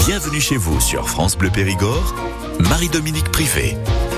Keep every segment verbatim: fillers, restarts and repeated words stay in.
Bienvenue chez vous sur France Bleu Périgord, Marie-Dominique Privé.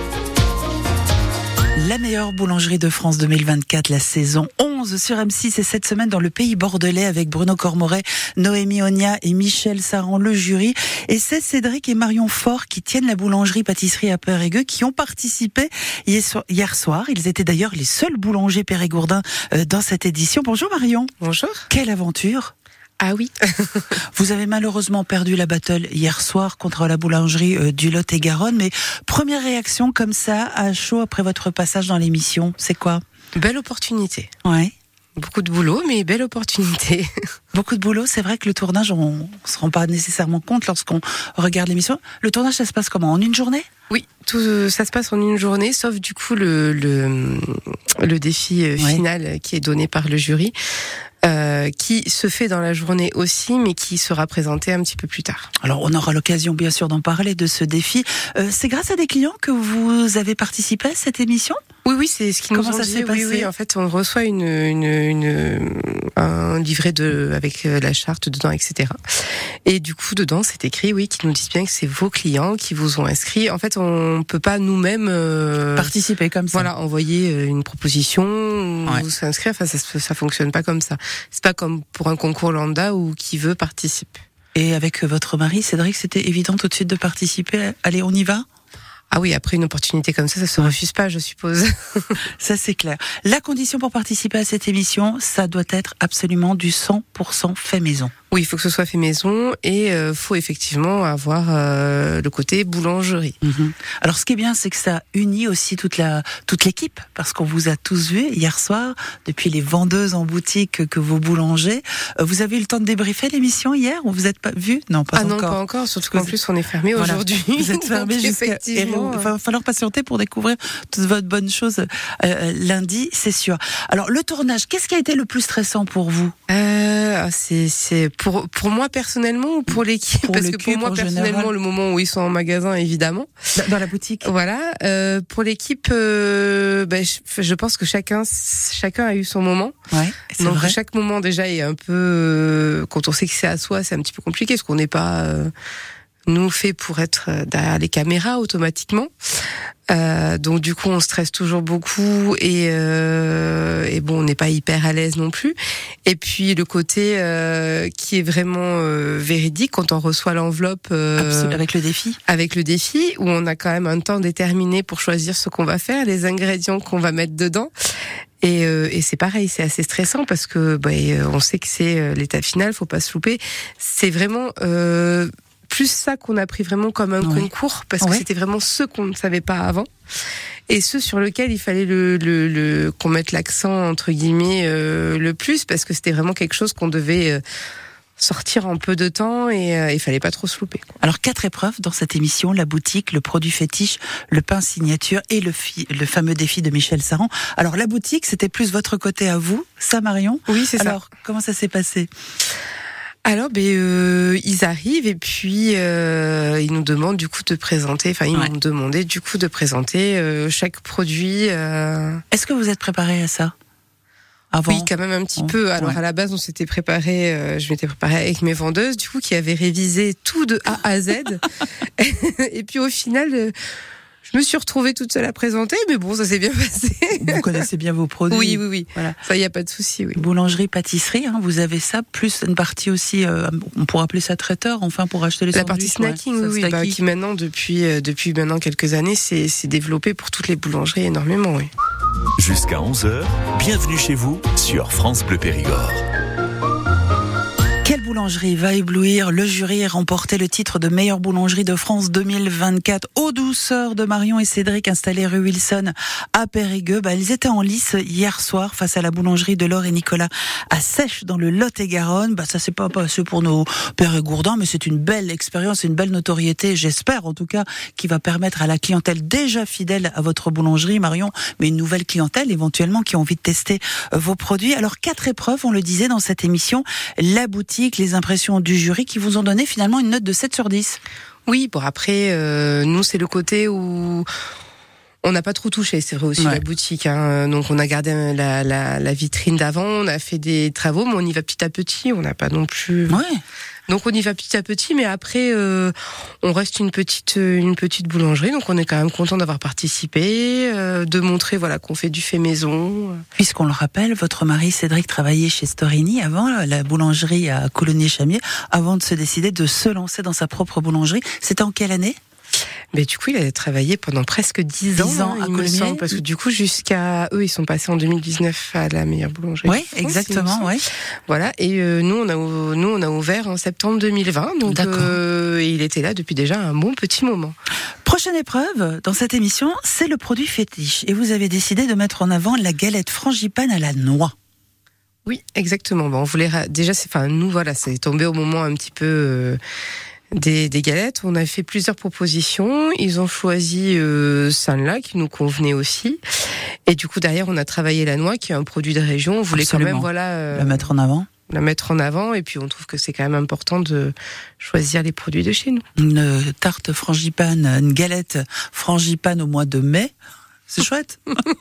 La meilleure boulangerie de France deux mille vingt-quatre, la saison onze sur M six et cette semaine dans le pays bordelais avec Bruno Cormoret, Noémie Onia et Michel Saran, le jury. Et c'est Cédric et Marion Faure qui tiennent la boulangerie-pâtisserie à Périgueux qui ont participé hier soir. Ils étaient d'ailleurs les seuls boulangers périgourdins dans cette édition. Bonjour Marion. Bonjour. Quelle aventure! Ah oui. Vous avez malheureusement perdu la battle hier soir contre la boulangerie euh, du Lot-et-Garonne, mais première réaction comme ça, à chaud après votre passage dans l'émission, c'est quoi? Belle opportunité. Ouais. Beaucoup de boulot, mais belle opportunité. Beaucoup de boulot, c'est vrai que le tournage, on ne se rend pas nécessairement compte lorsqu'on regarde l'émission. Le tournage, ça se passe comment? En une journée? Oui, tout ça se passe en une journée, sauf du coup le, le, le défi ouais. final qui est donné par le jury. Euh, qui se fait dans la journée aussi, mais qui sera présenté un petit peu plus tard. Alors, on aura l'occasion, bien sûr, d'en parler de ce défi. Euh, c'est grâce à des clients que vous avez participé à cette émission ? Oui, oui, c'est ce qui nous Comment ont ça dit. s'est passé ? Oui, oui, en fait, on reçoit une, une, une, un livret de, avec la charte dedans, et cetera. Et du coup, dedans, c'est écrit, oui, qui nous disent bien que c'est vos clients qui vous ont inscrit. En fait, on peut pas nous-mêmes euh, participer comme ça. Voilà, envoyer une proposition ouais. ou s'inscrire. Enfin, ça, ça fonctionne pas comme ça. C'est pas comme pour un concours lambda où qui veut participe. Et avec votre mari, Cédric, c'était évident tout de suite de participer. Allez, on y va ? Ah oui, après une opportunité comme ça, ça se refuse pas, je suppose. Ça, c'est clair. La condition pour participer à cette émission, ça doit être absolument du cent pour cent fait maison. Oui, il faut que ce soit fait maison et euh, faut effectivement avoir euh, le côté boulangerie. Mmh. Alors, ce qui est bien, c'est que ça unit aussi toute la toute l'équipe, parce qu'on vous a tous vus hier soir, depuis les vendeuses en boutique que vos boulangers. Vous avez eu le temps de débriefer l'émission hier ou vous n'êtes pas vus? Non, pas ah encore. Ah non, pas encore. Surtout qu'en plus, on est fermé voilà. aujourd'hui. Vous êtes fermé jusqu'à. Il va falloir patienter pour découvrir toute votre bonne chose euh, lundi, c'est sûr. Alors, le tournage, qu'est-ce qui a été le plus stressant pour vous? euh, c'est c'est pour pour moi personnellement ou pour l'équipe? Pour Parce l'équipe, que pour moi personnellement, général. le moment où ils sont en magasin, évidemment. Dans la boutique. Voilà. Euh, pour l'équipe, euh, ben, je, je pense que chacun chacun a eu son moment. Ouais. C'est Donc vrai. chaque moment déjà est un peu euh, quand on sait que c'est à soi, c'est un petit peu compliqué parce qu'on n'est pas euh, nous fait pour être derrière les caméras automatiquement. Euh, donc du coup on stresse toujours beaucoup et, euh, et bon on n'est pas hyper à l'aise non plus. Et puis le côté euh, qui est vraiment euh, véridique quand on reçoit l'enveloppe euh, avec le défi, avec le défi où on a quand même un temps déterminé pour choisir ce qu'on va faire, les ingrédients qu'on va mettre dedans. Et, euh, et c'est pareil, c'est assez stressant parce que bah, on sait que c'est l'étape finale, faut pas se louper. C'est vraiment euh, plus ça qu'on a pris vraiment comme un oui. concours parce que oui. c'était vraiment ce qu'on ne savait pas avant et ce sur lequel il fallait le, le, le qu'on mette l'accent entre guillemets euh, le plus parce que c'était vraiment quelque chose qu'on devait euh, sortir en peu de temps et euh, il fallait pas trop se louper. Alors quatre épreuves dans cette émission, la boutique, le produit fétiche, le pain signature et le, fi- le fameux défi de Michel Saran. Alors la boutique, c'était plus votre côté à vous, ça Marion? Oui, c'est Alors, ça. Alors comment ça s'est passé? Alors, ben, euh, ils arrivent et puis euh, ils nous demandent du coup de présenter. Enfin, ils ouais. m'ont demandé du coup de présenter euh, chaque produit. Euh... Est-ce que vous êtes préparé à ça? Avant. Oui, quand même un petit oh, peu. Alors ouais. à la base, on s'était préparé. Euh, je m'étais préparée avec mes vendeuses, du coup, qui avaient révisé tout de A à Z. Et puis au final. Euh, Je me suis retrouvée toute seule à présenter, mais bon, ça s'est bien passé. Vous connaissez bien vos produits. Oui, oui, oui. Voilà. Ça, il n'y a pas de souci. Oui. Boulangerie, pâtisserie, hein, vous avez ça, plus une partie aussi, euh, on pourrait appeler ça traiteur, enfin, pour acheter les La sandwichs. La partie snacking, ouais, oui, oui bah, qui maintenant, depuis, euh, depuis maintenant quelques années, c'est, c'est développé pour toutes les boulangeries énormément, oui. Jusqu'à onze heures, bienvenue chez vous sur France Bleu Périgord. Quelle boulangerie va éblouir le jury et remporter le titre de meilleure boulangerie de France deux mille vingt-quatre aux douceurs de Marion et Cédric installés rue Wilson à Périgueux? Bah, ils étaient en lice hier soir face à la boulangerie de Laure et Nicolas à Sèche dans le Lot-et-Garonne. Bah, ça s'est pas passé pour nos Périgourdins, mais c'est une belle expérience, une belle notoriété, j'espère en tout cas, qui va permettre à la clientèle déjà fidèle à votre boulangerie, Marion, mais une nouvelle clientèle éventuellement qui a envie de tester vos produits. Alors quatre épreuves, on le disait dans cette émission, la boutique, les impressions du jury qui vous ont donné finalement une note de sept sur dix. Oui, bon après, euh, nous c'est le côté où on n'a pas trop touché, c'est vrai aussi ouais. la boutique. Hein. Donc on a gardé la, la, la vitrine d'avant, on a fait des travaux, mais on y va petit à petit, on n'a pas non plus... Ouais. Donc on y va petit à petit, mais après euh, on reste une petite une petite boulangerie, donc on est quand même content d'avoir participé, euh, de montrer voilà qu'on fait du fait maison. Puisqu'on le rappelle, votre mari Cédric travaillait chez Storini avant la boulangerie à Coulommiers-Chamiers, avant de se décider de se lancer dans sa propre boulangerie. C'était en quelle année ? Mais du coup, il a travaillé pendant presque dix ans, dix ans hein, à il me semble, parce que du coup, jusqu'à eux, ils sont passés en deux mille dix-neuf à la meilleure boulangerie. Oui, exactement, oui. Voilà, et euh, nous, on a nous, on a ouvert en septembre deux mille vingt, donc euh, il était là depuis déjà un bon petit moment. Prochaine épreuve dans cette émission, c'est le produit fétiche, et vous avez décidé de mettre en avant la galette frangipane à la noix. Oui, exactement. Bon, on voulait déjà, c'est, enfin, nous, voilà, c'est tombé au moment un petit peu. Euh, Des, des galettes, on a fait plusieurs propositions. Ils ont choisi euh, celle-là qui nous convenait aussi. Et du coup derrière, on a travaillé la noix, qui est un produit de région. On voulait Absolument. quand même voilà euh, la mettre en avant. La mettre en avant. Et puis on trouve que c'est quand même important de choisir les produits de chez nous. Une tarte frangipane, une galette frangipane au mois de mai. C'est chouette.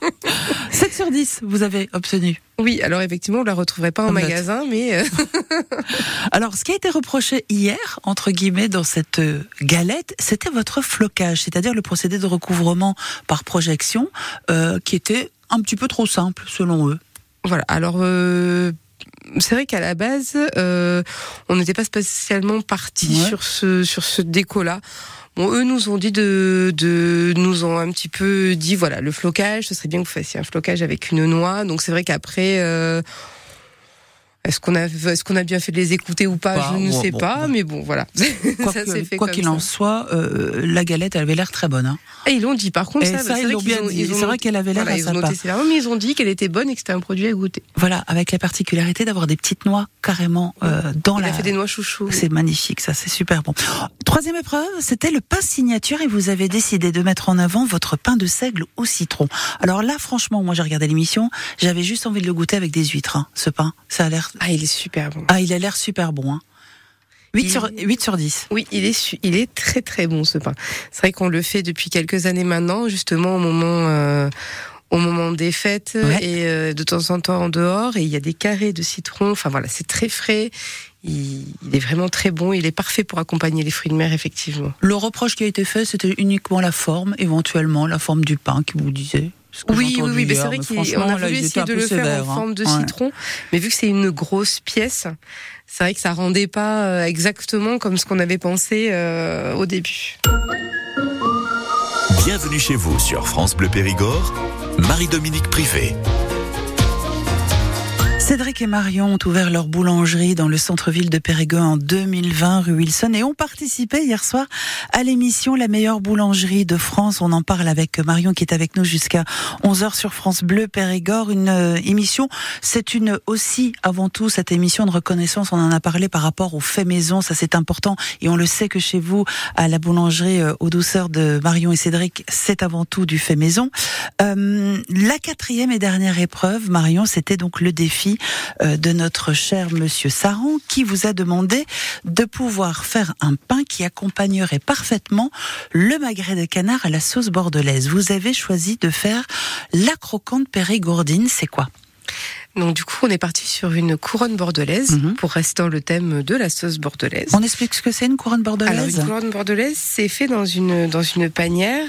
sept sur dix, vous avez obtenu. Oui, alors effectivement, on ne la retrouverait pas en magasin, mais... Alors, ce qui a été reproché hier, entre guillemets, dans cette galette, c'était votre flocage, c'est-à-dire le procédé de recouvrement par projection, euh, qui était un petit peu trop simple, selon eux. Voilà, alors... Euh... C'est vrai qu'à la base, euh, on n'était pas spécialement parti ouais. sur ce sur ce déco-là. Bon, eux nous ont dit de de nous ont un petit peu dit voilà le flocage, ce serait bien que vous fassiez un flocage avec une noix. Donc c'est vrai qu'après. Euh, Est-ce qu'on a, est-ce qu'on a bien fait de les écouter ou pas? bah, Je ne bon, sais bon, pas, bon. mais bon, voilà. Quoi, ça que, s'est fait quoi comme qu'il ça. en soit, euh, la galette, elle avait l'air très bonne. Hein. Et ils l'ont dit, par contre, Et ça, ça c'est ils vrai l'ont bien ont, dit. Ils ont, c'est vrai qu'elle avait l'air voilà, à sympa. sympa. Mais ils ont dit qu'elle était bonne et que c'était un produit à goûter. Voilà, avec la particularité d'avoir des petites noix carrément euh, dans Il la. Il a fait des noix chouchou. C'est magnifique, ça, c'est super bon. Troisième épreuve, c'était le pain signature et vous avez décidé de mettre en avant votre pain de seigle au citron. Alors là, franchement, moi j'ai regardé l'émission, j'avais juste envie de le goûter avec des huîtres. Hein, ce pain, ça a l'air. Ah, il est super bon. Ah, il a l'air super bon. Hein. huit, il... sur, huit sur dix. Oui, il est, il est très très bon ce pain. C'est vrai qu'on le fait depuis quelques années maintenant, justement au moment, euh, au moment des fêtes ouais. et euh, de temps en temps en dehors. Et il y a des carrés de citron. Enfin voilà, c'est très frais. Il, il est vraiment très bon. Il est parfait pour accompagner les fruits de mer, effectivement. Le reproche qui a été fait, c'était uniquement la forme, éventuellement la forme du pain qui vous disait. Oui, oui, oui, mais c'est vrai qu'on a voulu essayer de le sévère, faire en forme de hein. citron, mais vu que c'est une grosse pièce, c'est vrai que ça rendait pas exactement comme ce qu'on avait pensé euh, au début. Bienvenue chez vous sur France Bleu Périgord, Marie-Dominique Privé. Cédric et Marion ont ouvert leur boulangerie dans le centre-ville de Périgueux en deux mille vingt, rue Wilson, et ont participé hier soir à l'émission La meilleure boulangerie de France. On en parle avec Marion qui est avec nous jusqu'à onze heures sur France Bleu Périgord. Une euh, émission, c'est une aussi, avant tout, cette émission de reconnaissance. On en a parlé par rapport aux faits maison, ça c'est important. Et on le sait que chez vous, à la boulangerie euh, aux douceurs de Marion et Cédric, c'est avant tout du fait maison. Euh, la quatrième et dernière épreuve, Marion, c'était donc le défi de notre cher monsieur Saran qui vous a demandé de pouvoir faire un pain qui accompagnerait parfaitement le magret de canard à la sauce bordelaise. Vous avez choisi de faire la croquante périgourdine, c'est quoi ? Donc du coup, on est parti sur une couronne bordelaise mmh. pour rester dans le thème de la sauce bordelaise. On explique ce que c'est une couronne bordelaise ? Alors une couronne bordelaise, c'est fait dans une dans une panière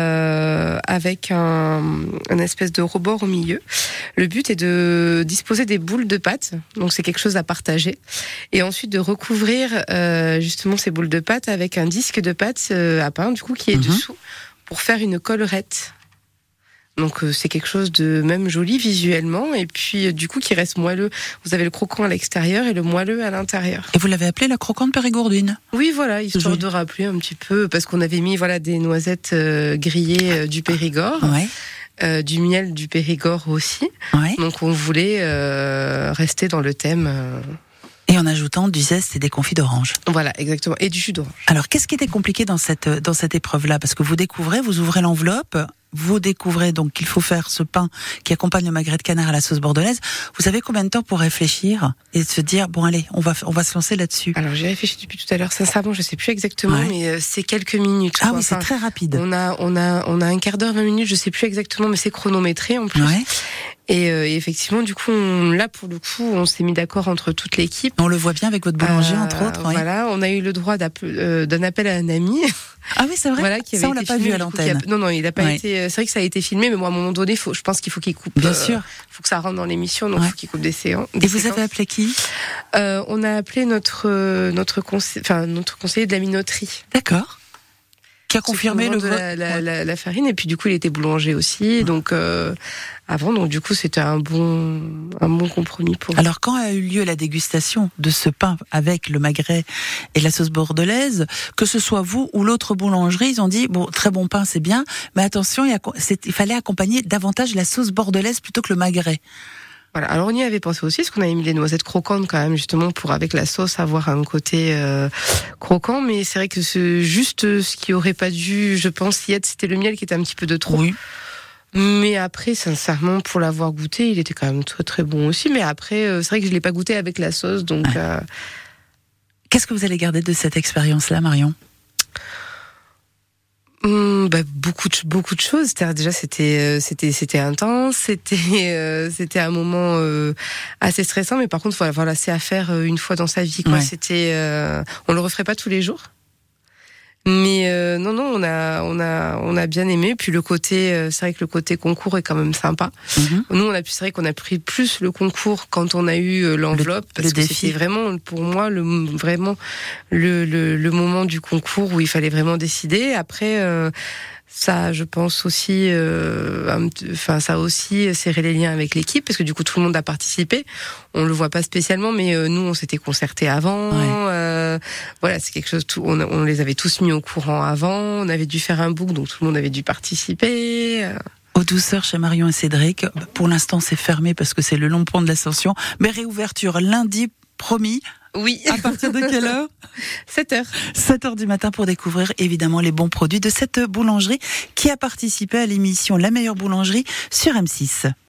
euh, avec un, un espèce de rebord au milieu. Le but est de disposer des boules de pâte, donc c'est quelque chose à partager, et ensuite de recouvrir euh, justement ces boules de pâte avec un disque de pâte euh, à pain, du coup qui est mmh. dessous, pour faire une collerette. Donc euh, c'est quelque chose de même joli visuellement et puis euh, du coup qui reste moelleux. Vous avez le croquant à l'extérieur et le moelleux à l'intérieur. Et vous l'avez appelé la croquante périgourdine ? Oui, voilà, histoire de rappeler un petit peu, parce qu'on avait mis voilà des noisettes euh, grillées euh, du Périgord. Ouais. Euh, du miel du Périgord aussi. Ouais. Donc on voulait euh, rester dans le thème. Euh... Et en ajoutant du zeste et des confits d'orange. Voilà, exactement. Et du jus d'orange. Alors, qu'est-ce qui était compliqué dans cette, dans cette épreuve-là ? Parce que vous découvrez, vous ouvrez l'enveloppe, vous découvrez donc qu'il faut faire ce pain qui accompagne le magret de canard à la sauce bordelaise. Vous avez combien de temps pour réfléchir et se dire, bon allez, on va, on va se lancer là-dessus ? Alors, j'ai réfléchi depuis tout à l'heure. Sincèrement, je sais plus exactement, ouais. mais euh, c'est quelques minutes. Ah quoi. oui, c'est enfin, très rapide. On a, on a, on a un quart d'heure, vingt minutes, je sais plus exactement, mais c'est chronométré en plus. Ouais. Et, euh, et effectivement, du coup, on, là pour le coup, on s'est mis d'accord entre toute l'équipe. On le voit bien avec votre boulanger, Euh, entre autres. Oui. Voilà, on a eu le droit euh, d'un appel à un ami. Ah oui, c'est vrai. Voilà, qui avait ça, on été l'a pas filmé, vu à du coup, l'antenne. qui a- Non, non, il a pas Ouais. été. C'est vrai que ça a été filmé, mais bon, à un moment donné, faut, je pense qu'il faut qu'il coupe. Bien euh, sûr. Faut que ça rentre dans l'émission, donc il Ouais. faut qu'il coupe des séances. Et vous avez appelé qui? euh, On a appelé notre euh, notre conseiller, enfin notre conseiller de la minoterie. D'accord. Qui a Ceux qui confirmé nous le vendent vote. la, la, la, la farine, et puis du coup, il était boulanger aussi, donc euh, avant, donc du coup, c'était un bon un bon compromis pour. Alors, quand a eu lieu la dégustation de ce pain avec le magret et la sauce bordelaise, que ce soit vous ou l'autre boulangerie, ils ont dit, bon, très bon pain, c'est bien, mais attention, il, y a, c'est, il fallait accompagner davantage la sauce bordelaise plutôt que le magret. Voilà. Alors on y avait pensé aussi, parce qu'on avait mis les noisettes croquantes quand même, justement pour avec la sauce avoir un côté euh, croquant. Mais c'est vrai que c'est juste ce qui aurait pas dû, je pense, y être, c'était le miel qui était un petit peu de trop. Oui. Mais après, sincèrement, pour l'avoir goûté, il était quand même très très bon aussi. Mais après, euh, c'est vrai que je l'ai pas goûté avec la sauce, donc. Ouais. Euh... Qu'est-ce que vous allez garder de cette expérience-là, Marion? Hum, bah, beaucoup de beaucoup de choses. C'est-à-dire, déjà, c'était euh, c'était c'était intense, c'était euh, c'était un moment euh, assez stressant, mais par contre, voilà, voilà, c'est à faire euh, une fois dans sa vie, quoi. Ouais. C'était, euh, on le referait pas tous les jours. Mais euh, non, non, on a, on a, on a bien aimé. Puis le côté, euh, c'est vrai que le côté concours est quand même sympa. Mm-hmm. Nous, on a, c'est vrai qu'on a pris plus le concours quand on a eu euh, l'enveloppe, Le- parce le que défi. c'était vraiment, pour moi, le vraiment le, le, le moment du concours où il fallait vraiment décider. Après. Euh, Ça, je pense aussi, euh, un petit- enfin, ça a aussi serré les liens avec l'équipe, parce que du coup, tout le monde a participé. On le voit pas spécialement, mais euh, nous, on s'était concertés avant. Ouais. Euh, voilà, c'est quelque chose. Tout, on, on les avait tous mis au courant avant. On avait dû faire un book, donc tout le monde avait dû participer. Euh, Aux douceurs chez Marion et Cédric, pour l'instant, c'est fermé parce que c'est le long pont de l'Ascension, mais réouverture lundi, promis. Oui. À partir de quelle heure? sept heures. sept heures du matin pour découvrir évidemment les bons produits de cette boulangerie qui a participé à l'émission La meilleure boulangerie sur M six.